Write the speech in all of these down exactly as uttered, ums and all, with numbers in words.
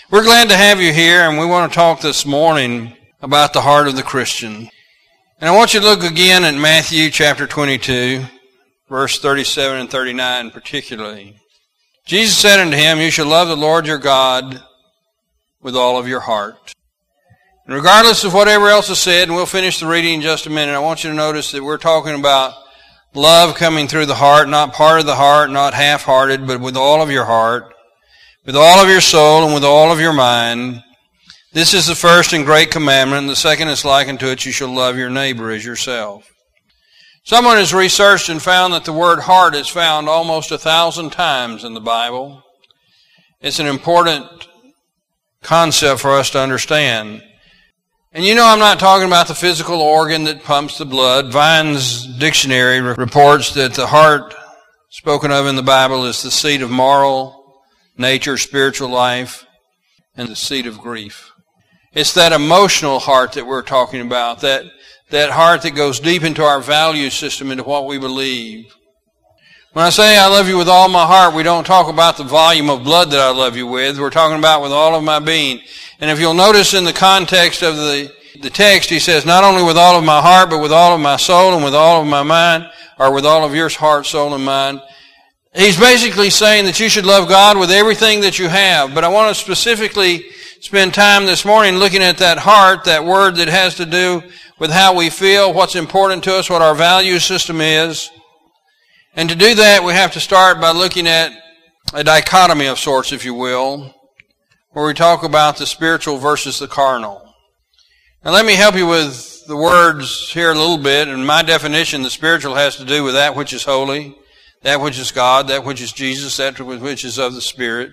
We're glad to have you here, and we want to talk this morning about the heart of the Christian. And I want you to look again at Matthew chapter twenty-two, verse thirty-seven and thirty-nine particularly. Jesus said unto him, You shall love the Lord your God with all of your heart. And regardless of whatever else is said, and we'll finish the reading in just a minute, I want you to notice that we're talking about love coming through the heart, not part of the heart, not half-hearted, but with all of your heart, with all of your soul, and with all of your mind. This is the first and great commandment, and the second is likened to it, you shall love your neighbor as yourself. Someone has researched and found that the word heart is found almost a thousand times in the Bible. It's an important concept for us to understand. And you know I'm not talking about the physical organ that pumps the blood. Vine's dictionary reports that the heart spoken of in the Bible is the seat of moral nature, spiritual life, and the seat of grief. It's that emotional heart that we're talking about, that, that heart that goes deep into our value system, into what we believe. When I say I love you with all my heart, we don't talk about the volume of blood that I love you with. We're talking about with all of my being. And if you'll notice in the context of the, the text, he says, not only with all of my heart, but with all of my soul and with all of my mind, or with all of your heart, soul, and mind. He's basically saying that you should love God with everything that you have. But I want to specifically spend time this morning looking at that heart, that word that has to do with how we feel, what's important to us, what our value system is. And to do that, we have to start by looking at a dichotomy of sorts, if you will, where we talk about the spiritual versus the carnal. Now let me help you with the words here a little bit. In my definition, the spiritual has to do with that which is holy, that which is God, that which is Jesus, that which is of the Spirit.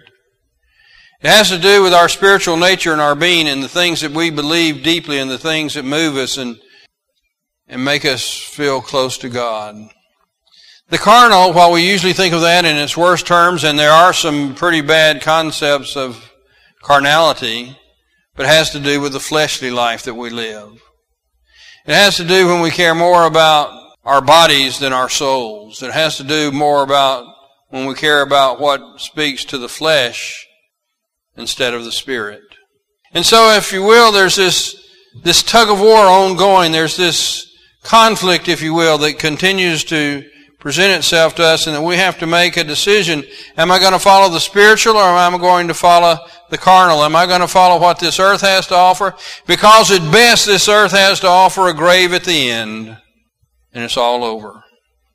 It has to do with our spiritual nature and our being and the things that we believe deeply and the things that move us and, and make us feel close to God. The carnal, while we usually think of that in its worst terms, and there are some pretty bad concepts of carnality, but it has to do with the fleshly life that we live. It has to do when we care more about our bodies than our souls. It has to do more about when we care about what speaks to the flesh instead of the spirit. And so, if you will, there's this, this tug of war ongoing. There's this conflict, if you will, that continues to present itself to us, and that we have to make a decision. Am I going to follow the spiritual, or am I going to follow the carnal? Am I going to follow what this earth has to offer? Because at best, this earth has to offer a grave at the end, and it's all over.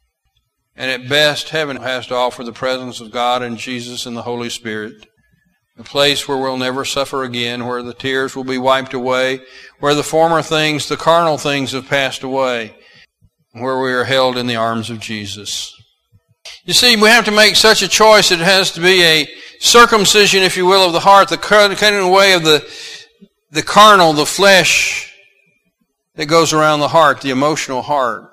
And at best, heaven has to offer the presence of God and Jesus and the Holy Spirit. A place where we'll never suffer again, where the tears will be wiped away, where the former things, the carnal things, have passed away, where we are held in the arms of Jesus. You see, we have to make such a choice. It has to be a circumcision, if you will, of the heart, the cutting away of the, the carnal, the flesh that goes around the heart, the emotional heart.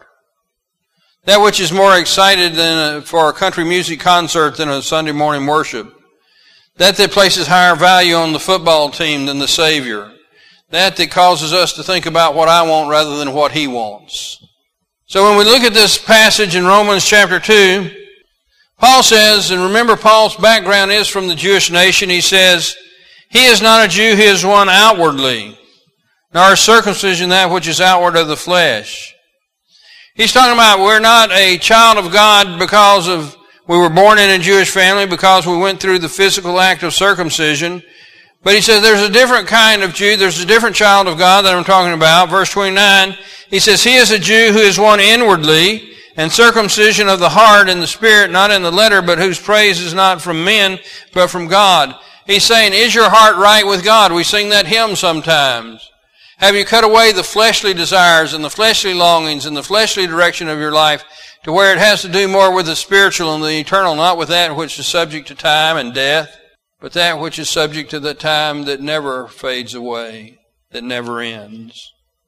That which is more excited than a, for a country music concert than a Sunday morning worship. That that places higher value on the football team than the Savior. That that causes us to think about what I want rather than what He wants. So when we look at this passage in Romans chapter two, Paul says, and remember Paul's background is from the Jewish nation, he says, He is not a Jew, he is one outwardly, nor is circumcision that which is outward of the flesh. He's talking about we're not a child of God because of we were born in a Jewish family, because we went through the physical act of circumcision. But he says there's a different kind of Jew, there's a different child of God that I'm talking about. Verse twenty-nine, he says, He is a Jew who is one inwardly, and circumcision of the heart and the spirit, not in the letter, but whose praise is not from men, but from God. He's saying, is your heart right with God? We sing that hymn sometimes. Have you cut away the fleshly desires and the fleshly longings and the fleshly direction of your life to where it has to do more with the spiritual and the eternal, not with that which is subject to time and death, but that which is subject to the time that never fades away, that never ends.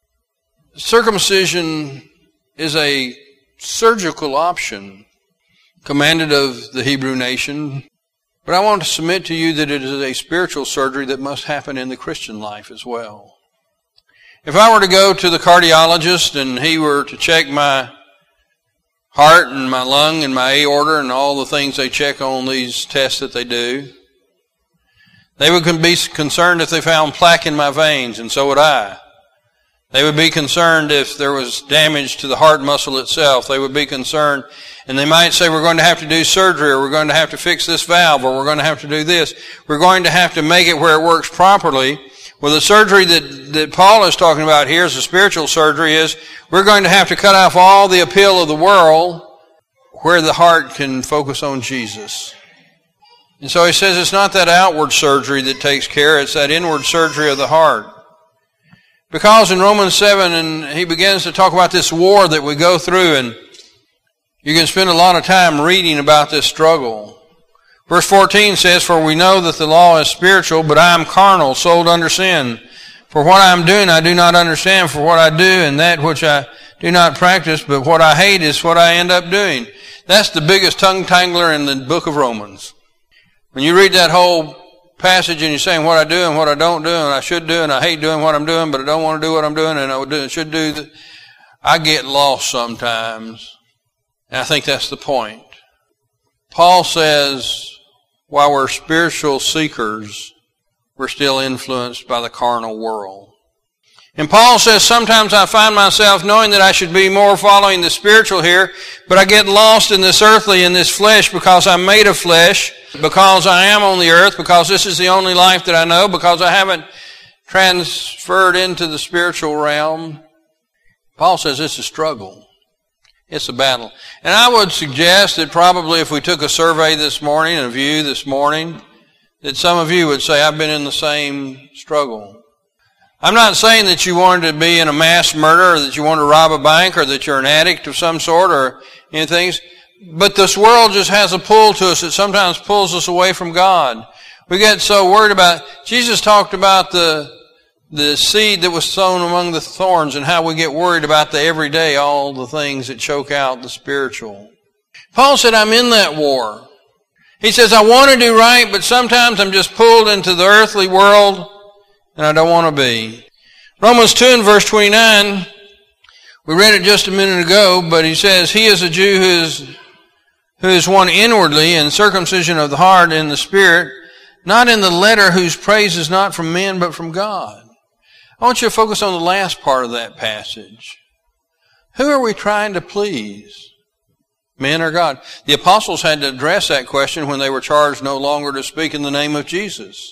Circumcision is a surgical option commanded of the Hebrew nation, but I want to submit to you that it is a spiritual surgery that must happen in the Christian life as well. If I were to go to the cardiologist and he were to check my heart and my lung and my aorta and all the things they check on these tests that they do, They would be concerned if they found plaque in my veins, and so would I. They would be concerned if there was damage to the heart muscle itself. They would be concerned, and they might say, we're going to have to do surgery, or we're going to have to fix this valve, or we're going to have to do this. We're going to have to make it where it works properly. Well, the surgery that, that Paul is talking about here is a spiritual surgery, is we're going to have to cut off all the appeal of the world where the heart can focus on Jesus. And so he says it's not that outward surgery that takes care, it's that inward surgery of the heart. Because in Romans seven, and he begins to talk about this war that we go through, and you can spend a lot of time reading about this struggle. Verse fourteen says, for we know that the law is spiritual, but I am carnal, sold under sin. For what I am doing I do not understand, for what I do and that which I do not practice, but what I hate is what I end up doing. That's the biggest tongue tangler in the book of Romans. When you read that whole passage and you're saying what I do and what I don't do and I should do and I hate doing what I'm doing, but I don't want to do what I'm doing and I would do, should do, the, I get lost sometimes. And I think that's the point. Paul says, while we're spiritual seekers, we're still influenced by the carnal world. And Paul says, sometimes I find myself knowing that I should be more following the spiritual here, but I get lost in this earthly, in this flesh, because I'm made of flesh, because I am on the earth, because this is the only life that I know, because I haven't transferred into the spiritual realm. Paul says it's a struggle. It's a battle. And I would suggest that probably if we took a survey this morning, a view this morning, that some of you would say, I've been in the same struggle. I'm not saying that you wanted to be in a mass murder, or that you want to rob a bank, or that you're an addict of some sort, or anything. But this world just has a pull to us that sometimes pulls us away from God. We get so worried about, Jesus talked about the, the seed that was sown among the thorns and how we get worried about the everyday, all the things that choke out the spiritual. Paul said, I'm in that war. He says, I want to do right, but sometimes I'm just pulled into the earthly world and I don't want to be. Romans two and verse twenty-nine, we read it just a minute ago, but he says, he is a Jew who is, who is one inwardly, and circumcision of the heart in the spirit, not in the letter, whose praise is not from men but from God. I want you to focus on the last part of that passage. Who are we trying to please? Men or God? The apostles had to address that question when they were charged no longer to speak in the name of Jesus.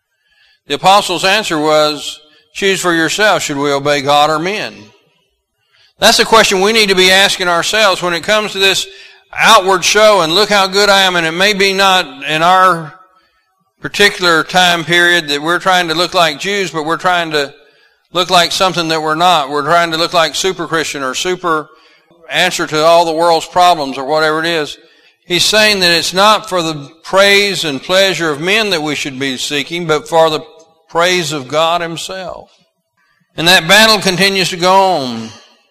The apostles' answer was, choose for yourself, should we obey God or men? That's a question we need to be asking ourselves when it comes to this outward show, and look how good I am, and it may be not in our particular time period that we're trying to look like Jews, but we're trying to look like something that we're not. We're trying to look like super Christian or super answer to all the world's problems or whatever it is. He's saying that it's not for the praise and pleasure of men that we should be seeking, but for the praise of God himself. And that battle continues to go on.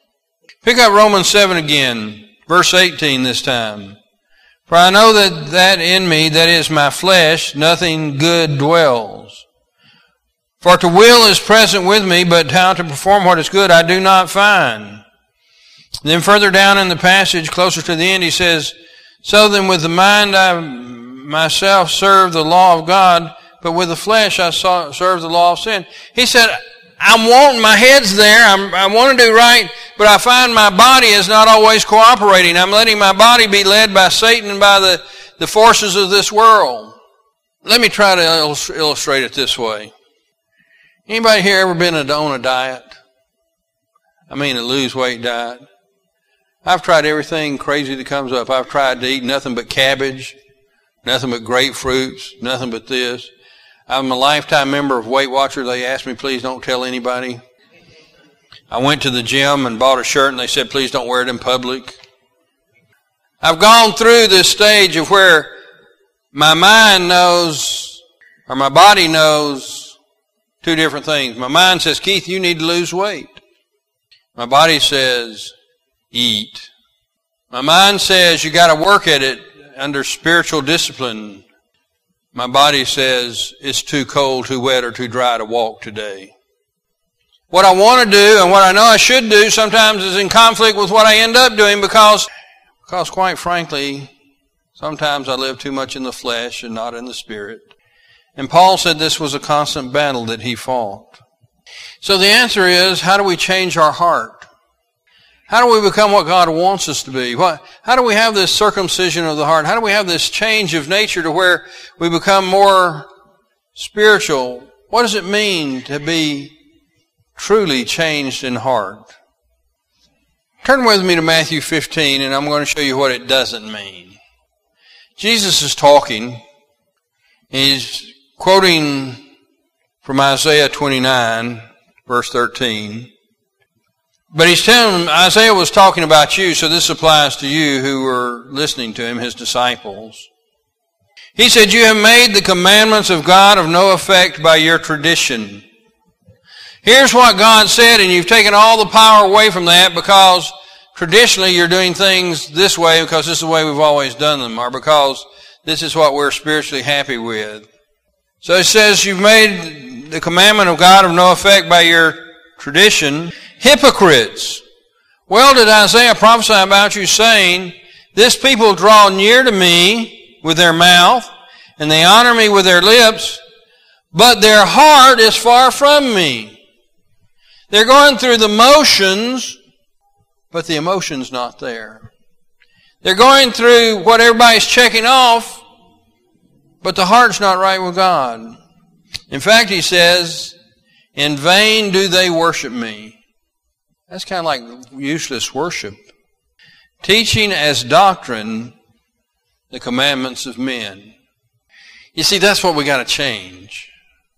Pick up Romans seven again, verse eighteen this time. For I know that, that in me, that is my flesh, nothing good dwells. For to will is present with me, but how to perform what is good I do not find. Then further down in the passage, closer to the end, he says, so then with the mind I myself serve the law of God, but with the flesh I serve the law of sin. He said, I'm wanting, my head's there, I'm, I want to do right, but I find my body is not always cooperating. I'm letting my body be led by Satan and by the, the forces of this world. Let me try to illustrate it this way. Anybody here ever been on a diet? I mean a lose weight diet? I've tried everything crazy that comes up. I've tried to eat nothing but cabbage, nothing but grapefruits, nothing but this. I'm a lifetime member of Weight Watchers. They asked me, please don't tell anybody. I went to the gym and bought a shirt and they said, please don't wear it in public. I've gone through this stage of where my mind knows, or my body knows, two different things. My mind says, Keith, you need to lose weight. My body says, eat. My mind says, you got to work at it under spiritual discipline. My body says, it's too cold, too wet, or too dry to walk today. What I want to do and what I know I should do sometimes is in conflict with what I end up doing because, because quite frankly, sometimes I live too much in the flesh and not in the spirit. And Paul said this was a constant battle that he fought. So the answer is, how do we change our heart? How do we become what God wants us to be? What, how do we have this circumcision of the heart? How do we have this change of nature to where we become more spiritual? What does it mean to be truly changed in heart? Turn with me to Matthew fifteen, and I'm going to show you what it doesn't mean. Jesus is talking. He's quoting from Isaiah twenty-nine, verse thirteen. But he's telling them, Isaiah was talking about you, so this applies to you who were listening to him, his disciples. He said, you have made the commandments of God of no effect by your tradition. Here's what God said, and you've taken all the power away from that because traditionally you're doing things this way because this is the way we've always done them, or because this is what we're spiritually happy with. So it says you've made the commandment of God of no effect by your tradition. Hypocrites! Well did Isaiah prophesy about you, saying, this people draw near to me with their mouth, and they honor me with their lips, but their heart is far from me. They're going through the motions, but the emotion's not there. They're going through what everybody's checking off, but the heart's not right with God. In fact, he says, in vain do they worship me. That's kind of like useless worship. Teaching as doctrine the commandments of men. You see, that's what we got to change.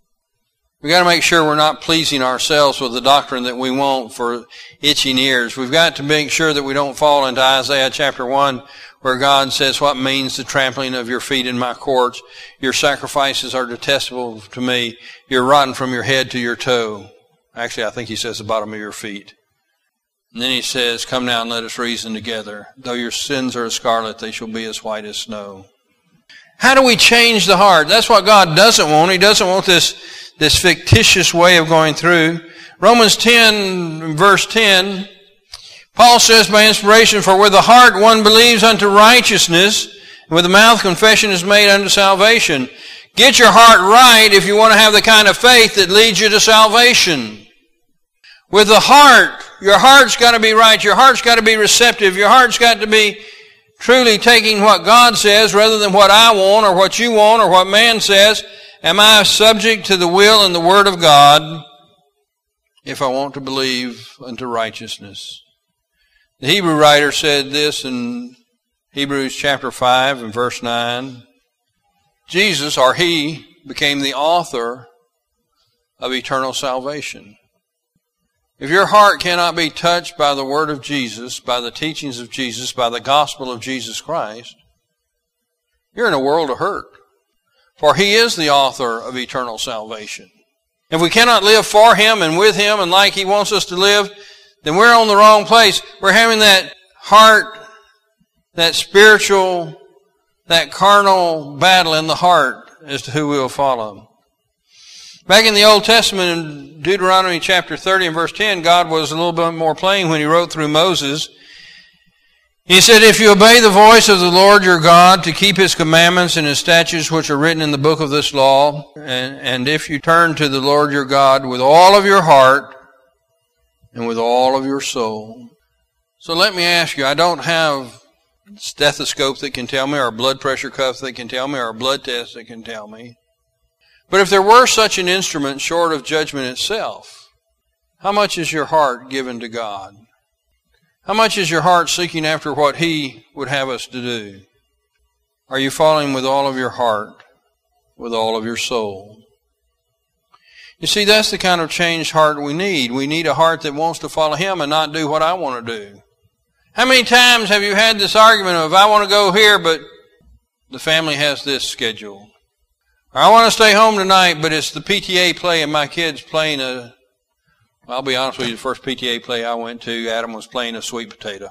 We got to make sure we're not pleasing ourselves with the doctrine that we want for itching ears. We've got to make sure that we don't fall into Isaiah chapter one, where God says, what means the trampling of your feet in my courts? Your sacrifices are detestable to me. You're rotten from your head to your toe. Actually, I think he says the bottom of your feet. And then he says, come now and let us reason together. Though your sins are as scarlet, they shall be as white as snow. How do we change the heart? That's what God doesn't want. He doesn't want this, this fictitious way of going through. Romans ten, verse ten, Paul says by inspiration, for with the heart one believes unto righteousness, and with the mouth confession is made unto salvation. Get your heart right if you want to have the kind of faith that leads you to salvation. With the heart, your heart's got to be right. Your heart's got to be receptive. Your heart's got to be truly taking what God says rather than what I want or what you want or what man says. Am I subject to the will and the word of God if I want to believe unto righteousness? The Hebrew writer said this in Hebrews chapter five and verse nine. Jesus, or he, became the author of eternal salvation. If your heart cannot be touched by the word of Jesus, by the teachings of Jesus, by the gospel of Jesus Christ, you're in a world of hurt. For he is the author of eternal salvation. If we cannot live for him and with him and like he wants us to live, then we're on the wrong place. We're having that heart, that spiritual, that carnal battle in the heart as to who we'll follow. Back in the Old Testament, in Deuteronomy chapter thirty and verse ten, God was a little bit more plain when he wrote through Moses. He said, if you obey the voice of the Lord your God to keep his commandments and his statutes which are written in the book of this law, and, and if you turn to the Lord your God with all of your heart and with all of your soul. So let me ask you, I don't have a stethoscope that can tell me, or a blood pressure cuff that can tell me, or a blood test that can tell me. But if there were such an instrument short of judgment itself, how much is your heart given to God? How much is your heart seeking after what he would have us to do? Are you following with all of your heart, with all of your soul? You see, that's the kind of changed heart we need. We need a heart that wants to follow him and not do what I want to do. How many times have you had this argument of, I want to go here, but the family has this schedule? Or I want to stay home tonight, but it's the P T A play and my kid's playing a, well, I'll be honest with you, the first P T A play I went to, Adam was playing a sweet potato.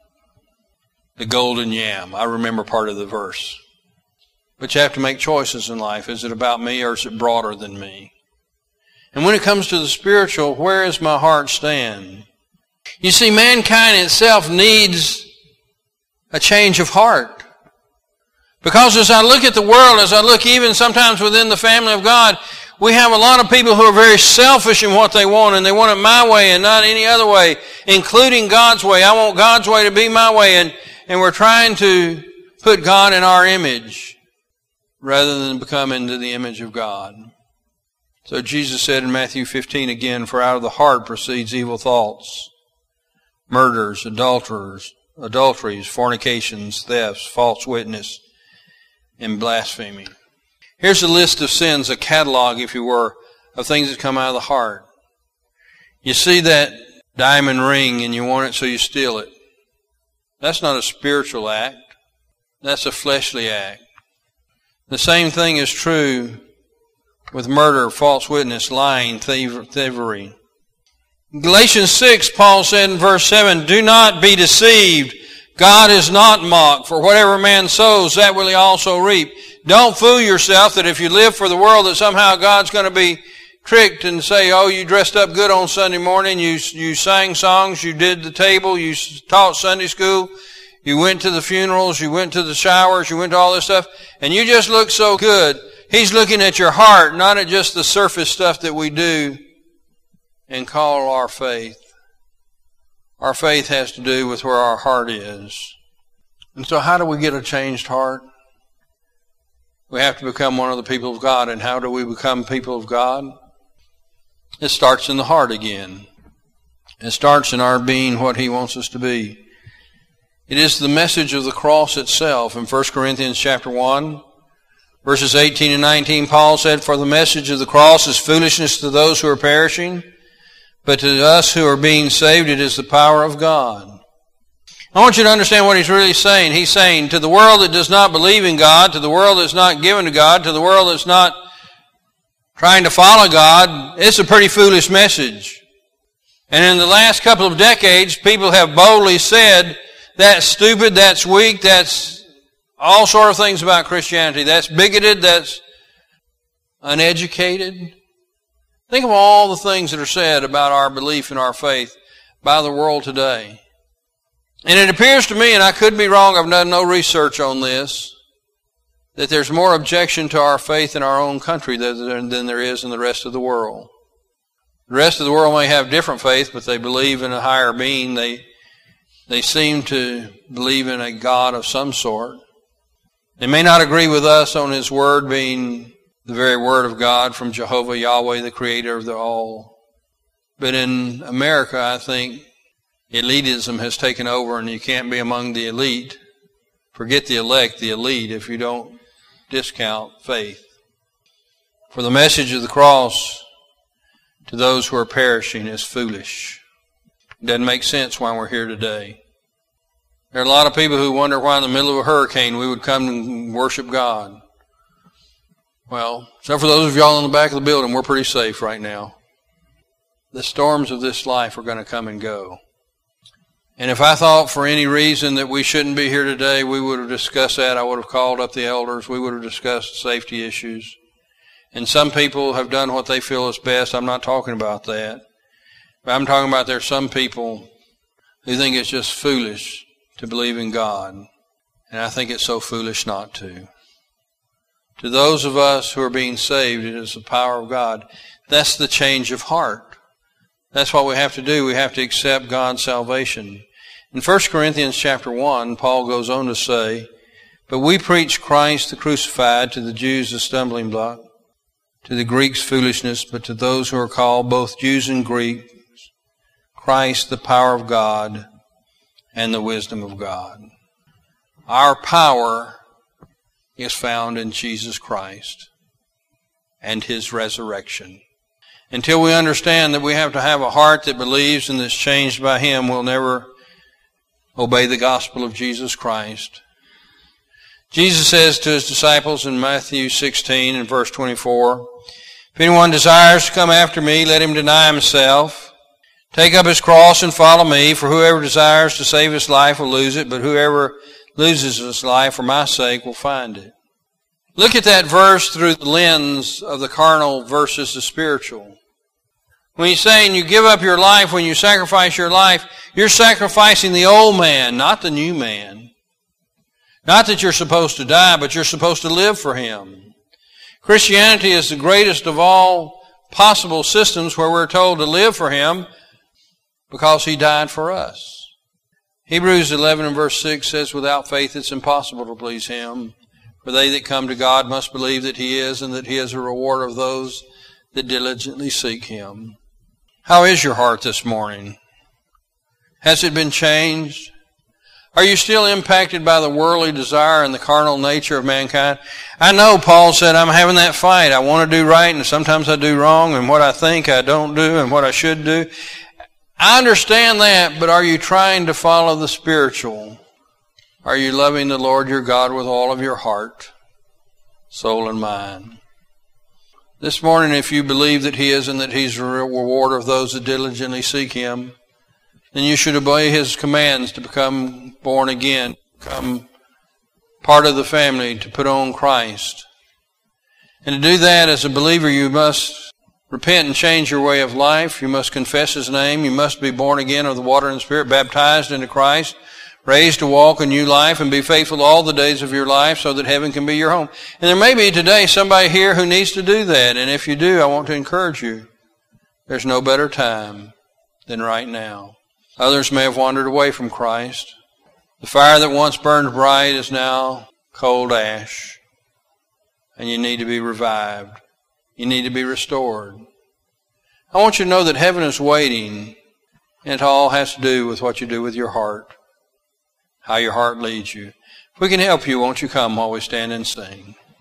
The golden yam. I remember part of the verse. But you have to make choices in life. Is it about me or is it broader than me? And when it comes to the spiritual, where is my heart stand? You see, mankind itself needs a change of heart. Because as I look at the world, as I look even sometimes within the family of God, we have a lot of people who are very selfish in what they want, and they want it my way and not any other way, including God's way. I want God's way to be my way, and, and we're trying to put God in our image rather than become into the image of God. So Jesus said in Matthew fifteen again, for out of the heart proceeds evil thoughts, murders, adulterers, adulteries, fornications, thefts, false witness, and blasphemy. Here's a list of sins, a catalog, if you were, of things that come out of the heart. You see that diamond ring and you want it, so you steal it. That's not a spiritual act. That's a fleshly act. The same thing is true with murder, false witness, lying, thievery. In Galatians six, Paul said in verse seven, do not be deceived. God is not mocked, for whatever man sows, that will he also reap. Don't fool yourself that if you live for the world that somehow God's going to be tricked and say, oh, you dressed up good on Sunday morning, you you sang songs, you did the table, you taught Sunday school, you went to the funerals, you went to the showers, you went to all this stuff, and you just look so good. He's looking at your heart, not at just the surface stuff that we do and call our faith. Our faith has to do with where our heart is. And so how do we get a changed heart? We have to become one of the people of God. And how do we become people of God? It starts in the heart again. It starts in our being what He wants us to be. It is the message of the cross itself. In First Corinthians chapter one, verses eighteen and nineteen, Paul said, for the message of the cross is foolishness to those who are perishing, but to us who are being saved, it is the power of God. I want you to understand what he's really saying. He's saying to the world that does not believe in God, to the world that's not given to God, to the world that's not trying to follow God, it's a pretty foolish message. And in the last couple of decades, people have boldly said, that's stupid, that's weak, that's all sort of things about Christianity. That's bigoted, that's uneducated. Think of all the things that are said about our belief in our faith by the world today. And it appears to me, and I could be wrong, I've done no research on this, that there's more objection to our faith in our own country than there is in the rest of the world. The rest of the world may have different faith, but they believe in a higher being. They, they seem to believe in a God of some sort. They may not agree with us on His Word being the very Word of God from Jehovah, Yahweh, the Creator of the all. But in America, I think elitism has taken over, and you can't be among the elite. Forget the elect, the elite, if you don't discount faith. For the message of the cross to those who are perishing is foolish. It doesn't make sense why we're here today. There are a lot of people who wonder why in the middle of a hurricane we would come and worship God. Well, except for those of y'all in the back of the building, we're pretty safe right now. The storms of this life are going to come and go. And if I thought for any reason that we shouldn't be here today, we would have discussed that. I would have called up the elders. We would have discussed safety issues. And some people have done what they feel is best. I'm not talking about that. But I'm talking about there's some people who think it's just foolish to believe in God. And I think it's so foolish not to. To those of us who are being saved, it is the power of God. That's the change of heart. That's what we have to do. We have to accept God's salvation. In First Corinthians chapter one, Paul goes on to say, but we preach Christ the crucified, to the Jews a stumbling block, to the Greeks foolishness, but to those who are called, both Jews and Greeks, Christ the power of God and the wisdom of God. Our power is found in Jesus Christ and His resurrection. Until we understand that we have to have a heart that believes and that's changed by Him, we'll never obey the gospel of Jesus Christ. Jesus says to His disciples in Matthew sixteen and verse twenty-four, if anyone desires to come after me, let him deny himself, take up his cross and follow me, for whoever desires to save his life will lose it, but whoever loses his life for my sake will find it. Look at that verse through the lens of the carnal versus the spiritual. When he's saying you give up your life, when you sacrifice your life, you're sacrificing the old man, not the new man. Not that you're supposed to die, but you're supposed to live for Him. Christianity is the greatest of all possible systems where we're told to live for Him because He died for us. Hebrews eleven and verse six says, without faith it's impossible to please Him. For they that come to God must believe that He is, and that He is a rewarder of those that diligently seek Him. How is your heart this morning? Has it been changed? Are you still impacted by the worldly desire and the carnal nature of mankind? I know Paul said, I'm having that fight. I want to do right, and sometimes I do wrong, and what I think I don't do, and what I should do. I understand that, but are you trying to follow the spiritual? Are you loving the Lord your God with all of your heart, soul, and mind? This morning, if you believe that He is and that He's a rewarder of those that diligently seek Him, then you should obey His commands to become born again, become part of the family, to put on Christ. And to do that as a believer, you must repent and change your way of life. You must confess His name. You must be born again of the water and Spirit, baptized into Christ, raised to walk a new life, and be faithful all the days of your life so that heaven can be your home. And there may be today somebody here who needs to do that. And if you do, I want to encourage you. There's no better time than right now. Others may have wandered away from Christ. The fire that once burned bright is now cold ash. And you need to be revived. You need to be restored. I want you to know that heaven is waiting, and it all has to do with what you do with your heart, how your heart leads you. If we can help you, won't you come while we stand and sing?